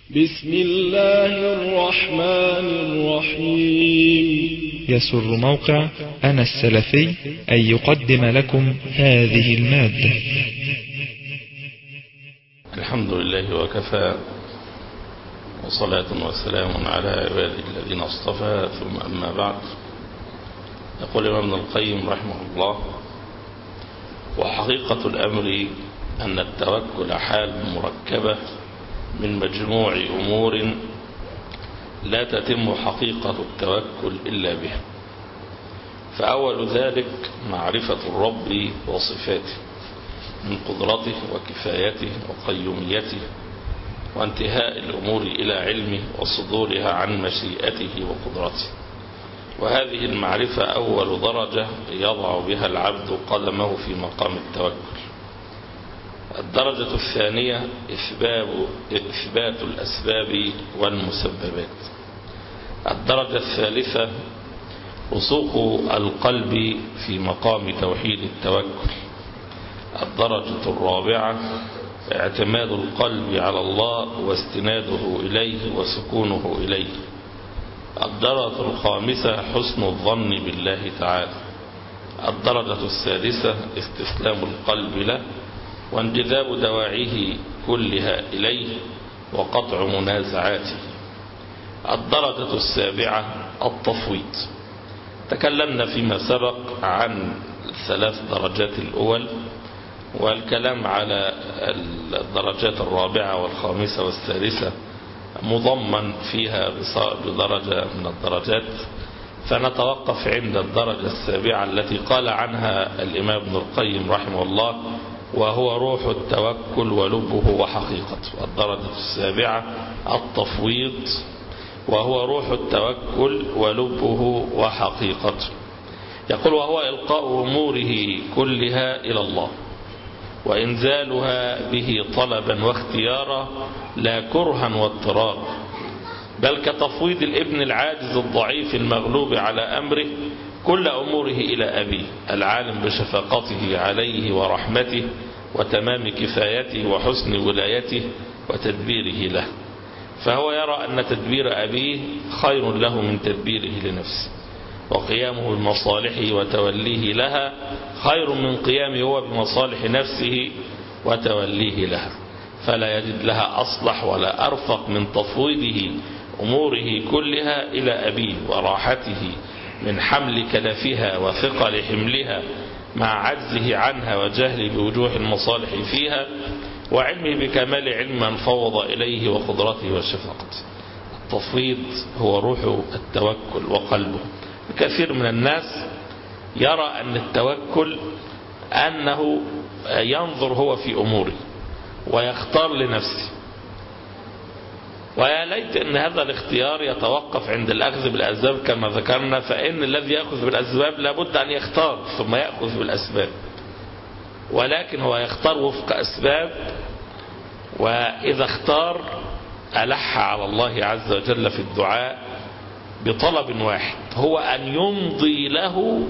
بسم الله الرحمن الرحيم. يسر موقع أنا السلفي أن يقدم لكم هذه المادة. الحمد لله وكفى، وصلاة وسلام على عباده الذين اصطفى، ثم أما بعد. يقول ابن القيم رحمه الله: وحقيقة الأمر أن التوكل حال مركبة من مجموع أمور لا تتم حقيقة التوكل إلا بها. فأول ذلك معرفة الرب وصفاته من قدرته وكفايته وقيوميته، وانتهاء الأمور إلى علمه وصدورها عن مشيئته وقدرته. وهذه المعرفة أول درجة يضع بها العبد قدمه في مقام التوكل. الدرجة الثانية إثبات الأسباب والمسببات. الدرجة الثالثة رسوخ القلب في مقام توحيد التوكل. الدرجة الرابعة اعتماد القلب على الله واستناده إليه وسكونه إليه. الدرجة الخامسة حسن الظن بالله تعالى. الدرجة السادسة استسلام القلب له وانجذاب دواعيه كلها إليه وقطع منازعاته. الدرجة السابعة التفويض. تكلمنا فيما سبق عن الثلاث درجات الأول، والكلام على الدرجات الرابعة والخامسة والسادسة مضمن فيها بدرجة من الدرجات، فنتوقف عند الدرجة السابعة التي قال عنها الإمام ابن القيم رحمه الله: وهو روح التوكل ولبه وحقيقته. الدرجة السابعة التفويض، وهو روح التوكل ولبه وحقيقته. يقول: وهو إلقاء أموره كلها إلى الله وإنزالها به طلبا واختيارا لا كرها واضطرارا، بل كتفويض الابن العاجز الضعيف المغلوب على أمره كل أموره إلى أبيه العالم بشفقته عليه ورحمته وتمام كفايته وحسن ولايته وتدبيره له. فهو يرى أن تدبير أبيه خير له من تدبيره لنفسه، وقيامه بمصالحه وتوليه لها خير من قيامه هو بمصالح نفسه وتوليه لها، فلا يجد لها أصلح ولا أرفق من تفويضه أموره كلها إلى أبيه وراحته من حمل كلفها وثقل حملها مع عجزه عنها وجهله بوجوه المصالح فيها وعلمه بكمال علم من فوض إليه وقدرته وشفقته. التفويض هو روح التوكل وقلبه. كثير من الناس يرى أن التوكل أنه ينظر هو في أموره ويختار لنفسه، ويا ليت أن هذا الاختيار يتوقف عند الأخذ بالأسباب كما ذكرنا، فإن الذي يأخذ بالأسباب لابد أن يختار ثم يأخذ بالأسباب، ولكن هو يختار وفق أسباب، وإذا اختار ألح على الله عز وجل في الدعاء بطلب واحد، هو أن يمضي له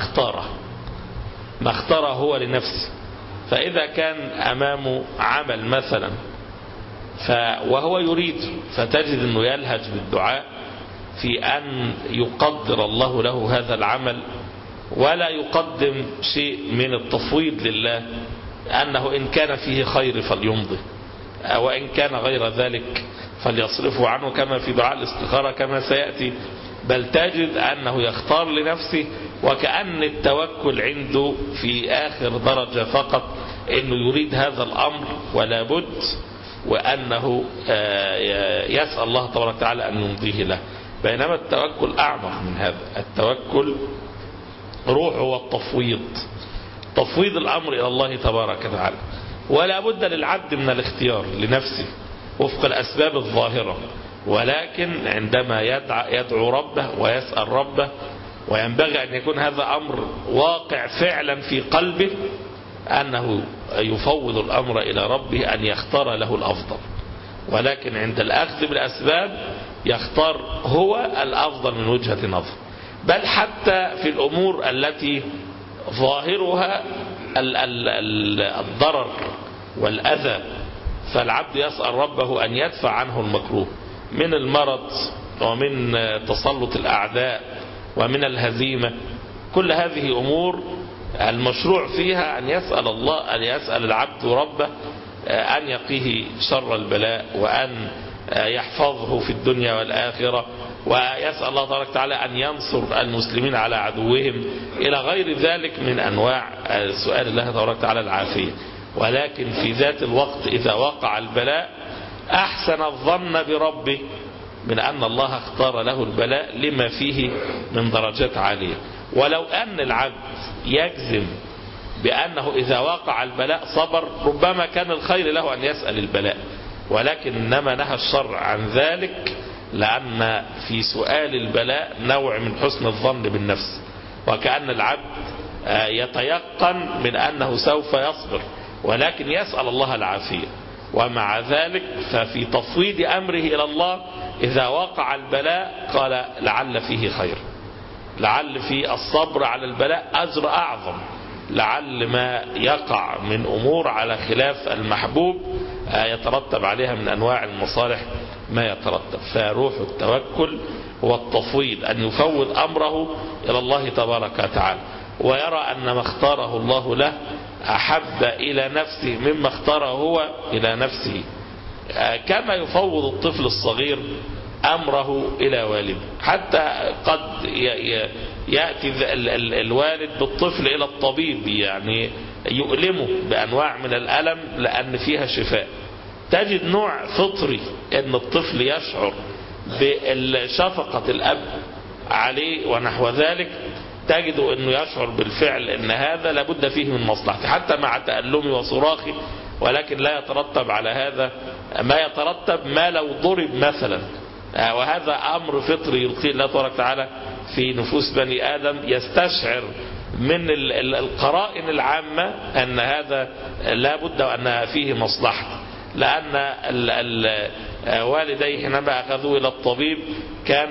ما اختاره هو لنفسه. فإذا كان أمامه عمل مثلا وهو يريد، فتجد أنه يلهج بالدعاء في أن يقدر الله له هذا العمل، ولا يقدم شيء من التفويض لله أنه إن كان فيه خير فليمضي، وإن كان غير ذلك فليصرفه عنه، كما في دعاء الاستخارة كما سيأتي. بل تجد أنه يختار لنفسه، وكأن التوكل عنده في آخر درجة فقط، أنه يريد هذا الأمر ولا بد، وأنه يسأل الله تبارك وتعالى أن يمضيه له. بينما التوكل أعمق من هذا. التوكل روح والتفويض، تفويض الأمر إلى الله تبارك وتعالى، ولا بد للعبد من الاختيار لنفسه وفق الأسباب الظاهرة، ولكن عندما يدعو ربه ويسأل ربه، وينبغي أن يكون هذا أمر واقع فعلا في قلبه، أنه يفوض الأمر إلى ربه أن يختار له الأفضل، ولكن عند الأخذ بالأسباب يختار هو الأفضل من وجهة نظر. بل حتى في الأمور التي ظاهرها الضرر والأذى فالعبد يسأل ربه أن يدفع عنه المكروه من المرض ومن تسلط الأعداء ومن الهزيمة. كل هذه أمور المشروع فيها أن يسأل الله، أن يسأل العبد ربه أن يقيه شر البلاء وأن يحفظه في الدنيا والآخرة، ويسأل الله تبارك وتعالى أن ينصر المسلمين على عدوهم إلى غير ذلك من أنواع سؤال الله تبارك وتعالى العافية. ولكن في ذات الوقت إذا وقع البلاء أحسن الظن بربه من أن الله اختار له البلاء لما فيه من درجات عالية. ولو أن العبد يجزم بأنه إذا وقع البلاء صبر، ربما كان الخير له أن يسأل البلاء، ولكن إنما نهى الشرع عن ذلك لأن في سؤال البلاء نوع من حسن الظن بالنفس، وكأن العبد يتيقن من أنه سوف يصبر ولكن يسأل الله العافية. ومع ذلك ففي تفويض أمره إلى الله إذا وقع البلاء قال لعل فيه خير، لعل في الصبر على البلاء أجر أعظم، لعل ما يقع من أمور على خلاف المحبوب يترتب عليها من أنواع المصالح ما يترتب. فروح التوكل هو التفويض، أن يفوض أمره إلى الله تبارك وتعالى، ويرى أن ما اختاره الله له أحب إلى نفسه مما اختاره هو إلى نفسه، كما يفوض الطفل الصغير أمره إلى والده. حتى قد يأتي الوالد بالطفل إلى الطبيب، يعني يؤلمه بأنواع من الألم لأن فيها شفاء. تجد نوع فطري أن الطفل يشعر بشفقة الأب عليه ونحو ذلك، تجد أنه يشعر بالفعل أن هذا لابد فيه من مصلحته حتى مع تألمي وصراخي، ولكن لا يترتب على هذا ما يترتب ما لو ضرب مثلا. وهذا أمر فطري يلقيه الله تبارك وتعالى في نفوس بني آدم، يستشعر من القرائن العامة أن هذا لا بد وأن فيه مصلحة. لأن والديه حينما أخذوه إلى الطبيب كان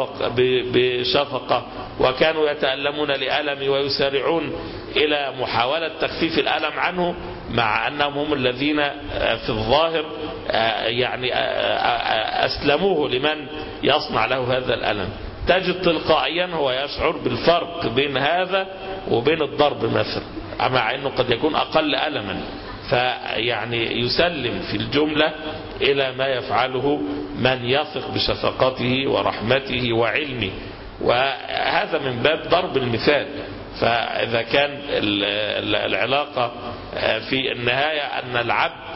بشفقة، وكانوا يتألمون لألمه ويسارعون إلى محاولة تخفيف الألم عنه، مع أنهم هم الذين في الظاهر يعني أسلموه لمن يصنع له هذا الألم. تجد تلقائيا هو يشعر بالفرق بين هذا وبين الضرب مثلا، مع أنه قد يكون أقل ألما، فيعني يسلم في الجملة إلى ما يفعله من يثق بشفقته ورحمته وعلمه، وهذا من باب ضرب المثال. فإذا كان العلاقة في النهاية أن العبد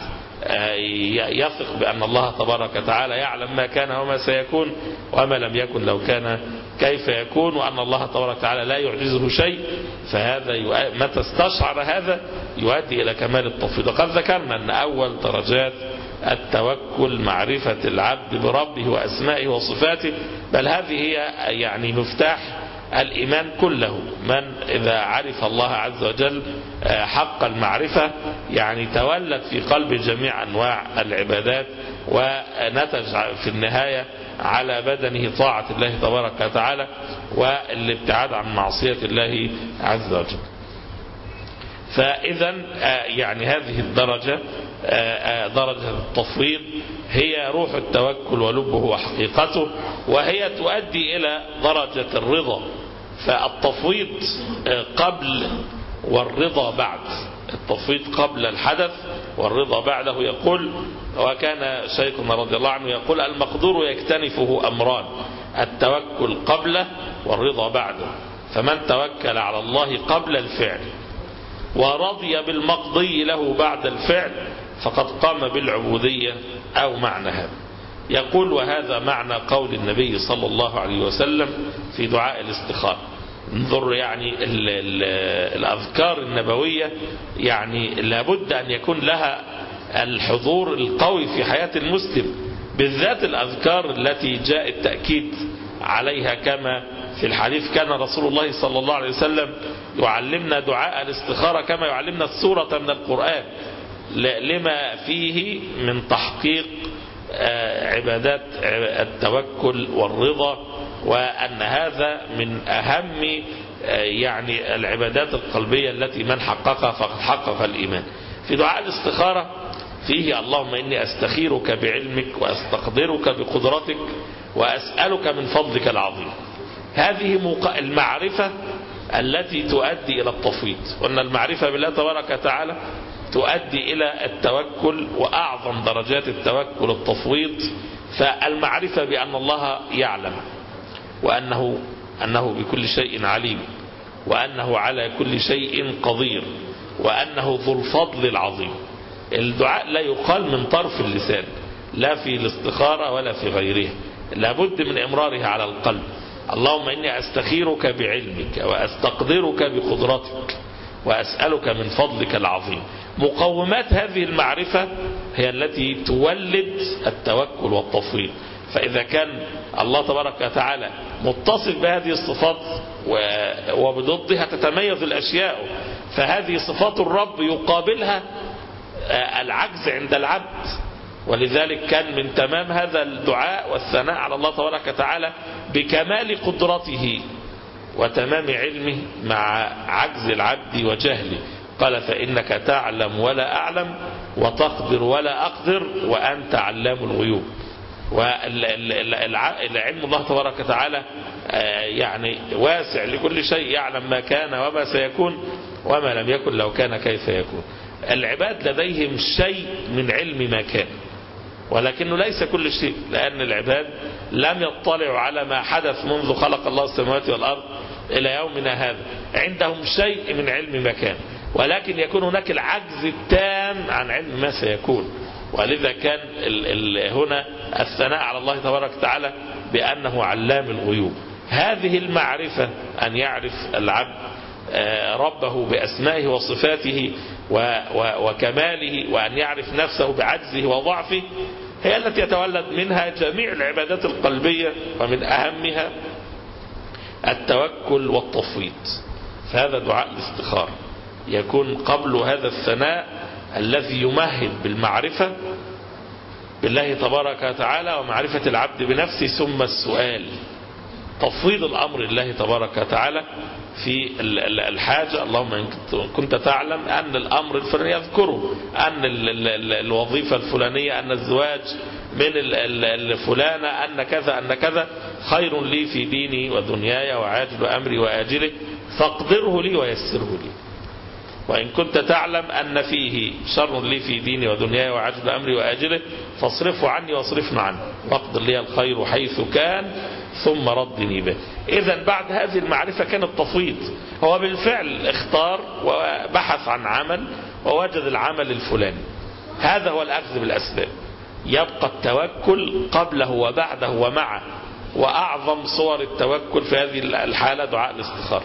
يثق بأن الله تبارك وتعالى يعلم ما كان وما سيكون وما لم يكن لو كان كيف يكون، وأن الله تبارك وتعالى لا يعجزه شيء، فهذا متى استشعر هذا يؤدي إلى كمال التفويض. وقد ذكرنا أن أول درجات التوكل معرفة العبد بربه وأسمائه وصفاته، بل هذه هي يعني مفتاح الإيمان كله. من إذا عرف الله عز وجل حق المعرفة يعني تولد في قلب جميع أنواع العبادات، ونتج في النهاية على بدنه طاعة الله تبارك وتعالى والابتعاد عن معصية الله عز وجل. فإذا يعني هذه الدرجة درجة التفويض هي روح التوكل ولبه وحقيقته، وهي تؤدي إلى درجة الرضا. فالتفويض قبل والرضا بعد، التفويض قبل الحدث والرضا بعده. يقول وكان شيخنا رضي الله عنه يقول المقدور يكتنفه أمران، التوكل قبله والرضا بعده. فمن توكل على الله قبل الفعل ورضي بالمقضي له بعد الفعل فقد قام بالعبودية أو معنى هذا. يقول وهذا معنى قول النبي صلى الله عليه وسلم في دعاء الاستخارة. انظر يعني الأذكار النبوية يعني لابد أن يكون لها الحضور القوي في حياة المسلم، بالذات الأذكار التي جاء التأكيد عليها كما في الحديث كان رسول الله صلى الله عليه وسلم يعلمنا دعاء الاستخارة كما يعلمنا السورة من القرآن، لما فيه من تحقيق عبادات التوكل والرضا، وأن هذا من أهم يعني العبادات القلبية التي من حققها فقد حقق الإيمان. في دعاء الاستخارة فيه اللهم إني أستخيرك بعلمك وأستقدرك بقدرتك وأسألك من فضلك العظيم. هذه المعرفة التي تؤدي إلى التفويض، وأن المعرفة بالله تبارك وتعالى تؤدي إلى التوكل، وأعظم درجات التوكل التفويض. فالمعرفة بأن الله يعلم، وأنه بكل شيء عليم، وأنه على كل شيء قدير، وأنه ذو الفضل العظيم. الدعاء لا يقال من طرف اللسان، لا في الاستخارة ولا في غيرها، لابد من إمرارها على القلب. اللهم إني أستخيرك بعلمك وأستقدرك بقدرتك وأسألك من فضلك العظيم. مقومات هذه المعرفة هي التي تولد التوكل والتفويض. فإذا كان الله تبارك وتعالى متصف بهذه الصفات وبضدها تتميز الأشياء، فهذه صفات الرب يقابلها العجز عند العبد. ولذلك كان من تمام هذا الدعاء والثناء على الله تبارك وتعالى بكمال قدرته وتمام علمه مع عجز العبد وجهله. قال فإنك تعلم ولا أعلم وتقدر ولا أقدر وأنت علام الغيوب. والعلم الله تبارك وتعالى يعني واسع لكل شيء، يعلم ما كان وما سيكون وما لم يكن لو كان كيف يكون. العباد لديهم شيء من علم ما كان، ولكنه ليس كل شيء، لأن العباد لم يطلعوا على ما حدث منذ خلق الله السماوات والأرض إلى يومنا هذا. عندهم شيء من علم ما كان، ولكن يكون هناك العجز التام عن علم ما سيكون. ولذا كان هنا الثناء على الله تبارك وتعالى بأنه علام الغيوب. هذه المعرفة، أن يعرف العبد ربه بأسمائه وصفاته وكماله، وأن يعرف نفسه بعجزه وضعفه، هي التي يتولد منها جميع العبادات القلبية، ومن أهمها التوكل والتفويض. فهذا دعاء الاستخارة يكون قبل هذا الثناء الذي يمهد بالمعرفة بالله تبارك وتعالى ومعرفة العبد بنفسه، ثم السؤال، تفويض الأمر لله تبارك وتعالى في الحاجة. اللهم إن كنت تعلم أن الأمر الفلاني يذكره، أن الوظيفة الفلانية، أن الزواج من الفلانة، أن كذا أن كذا خير لي في ديني ودنياي وعاجل أمري وآجله فاقدره لي ويسره لي. وإن كنت تعلم أن فيه شر لي في ديني ودنياي وعاجل أمري وآجله فاصرفه عني واصرفنا عنه واقدر لي الخير حيث كان ثم ردني به. إذن بعد هذه المعرفة كان التفويض. هو بالفعل اختار وبحث عن عمل ووجد العمل الفلاني، هذا هو الأخذ بالأسباب. يبقى التوكل قبله وبعده ومعه. وأعظم صور التوكل في هذه الحالة دعاء الاستخارة.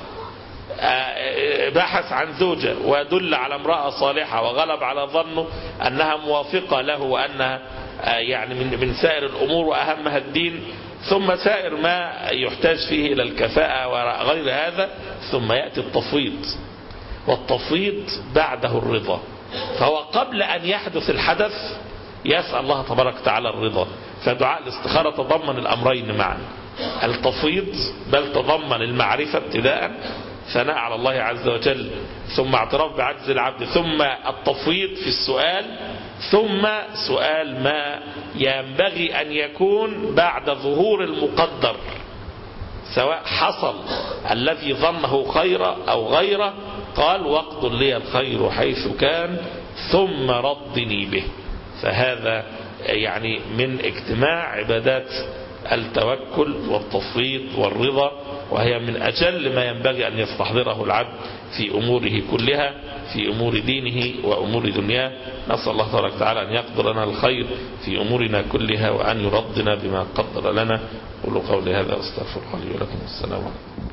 بحث عن زوجة ودل على امرأة صالحة وغلب على ظنه أنها موافقة له وأنها يعني من سائر الأمور وأهمها الدين، ثم سائر ما يحتاج فيه إلى الكفاءة وغير هذا، ثم يأتي التفويض. والتفويض بعده الرضا. فهو قبل أن يحدث الحدث يسأل الله تبارك وتعالى الرضا. فدعاء الاستخارة تضمن الأمرين معا، التفويض بل تضمن المعرفة ابتداء، ثناء على الله عز وجل، ثم اعتراف بعجز العبد، ثم التفويض في السؤال، ثم سؤال ما ينبغي أن يكون بعد ظهور المقدر، سواء حصل الذي ظنه خيرا أو غيره. قال واقدر لي الخير حيث كان ثم ردني به. فهذا يعني من اجتماع عبادات التوكل والتفويض والرضا، وهي من أجل ما ينبغي أن يستحضره العبد في أموره كلها، في أمور دينه وأمور دنياه. نسأل الله تبارك وتعالى أن يقدر لنا الخير في أمورنا كلها وأن يرضنا بما قدر لنا. قولوا قولي هذا واستغفر الله لي ولكم. السلام عليكم.